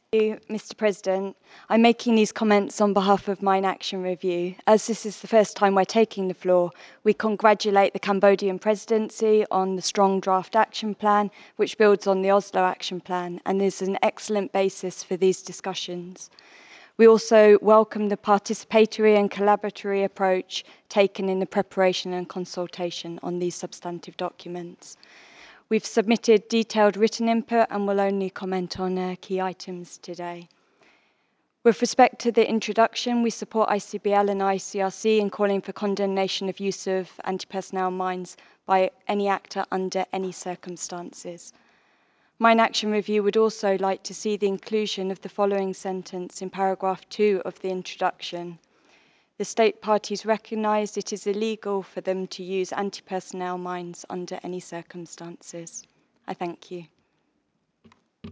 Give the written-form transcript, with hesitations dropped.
Mr. President. I'm making these comments on behalf of Mine Action Review. As this is the first time we're taking the floor, we congratulate the Cambodian presidency on the strong draft action plan, which builds on the Oslo Action Plan and is an excellent basis for these discussions. We also welcome the participatory and collaboratory approach taken in the preparation and consultation on these substantive documents. We've submitted detailed written input and will only comment on key items today. With respect to the introduction, we support ICBL and ICRC in calling for condemnation of use of anti-personnel mines by any actor under any circumstances. Mine Action Review would also like to see the inclusion of the following sentence in paragraph 2 of the introduction. The state parties recognise it is illegal for them to use anti-personnel mines under any circumstances. I thank you.